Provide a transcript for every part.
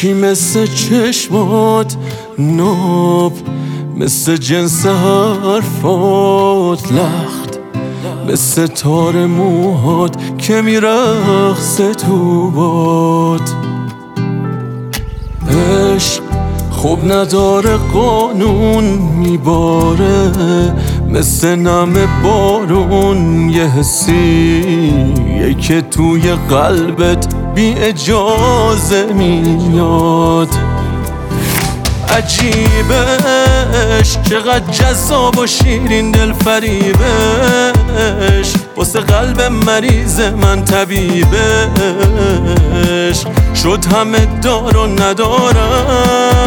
یکی مثل چشمات ناب، مثل جنس حرفات لخت، مثل تار موهات که میرقصه تو باد. عشق خوب نداره قانون میباره، مثل نم بارون یه حسیه که توی قلبت بی اجازه میاد. عجیبش چقدر جذاب و شیرین دل فریبش، واسه قلب مریض من طبیبش شد همه دار و ندارم.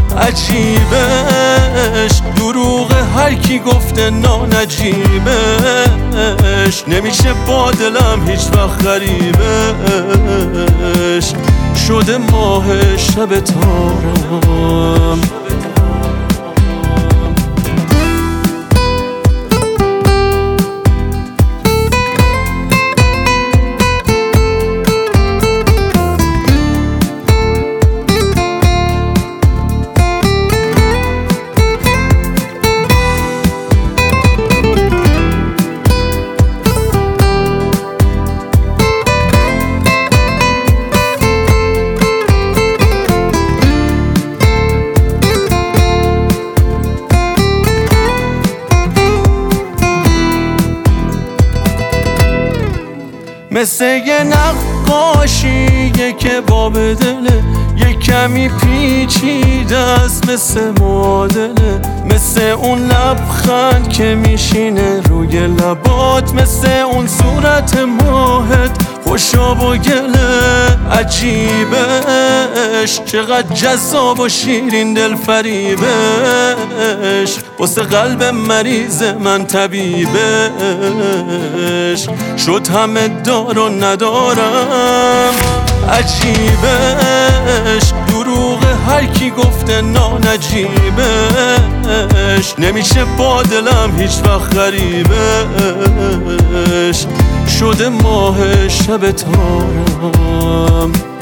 عجیبش دروغ هر کی گفته نانجیبش، نمیشه با دلم هیچ وقت غریبش شده ماه شب تارم. مثل یه نقاشیه که باب دله، یه کمی پیچیده است مثل معادله، مثل اون لبخند که میشینه روی لبات، مثل اون صورت ماهت خوشاب و گله. عجیبش چقدر جذاب و شیرین دل فریبش، واسه قلب مریض من طبیبش شد همه دار و ندارم. عجیبش دروغ هر کی گفته نانجیبش، نمیشه با دلم هیچ وقت غریبش شده ماه شب تارم.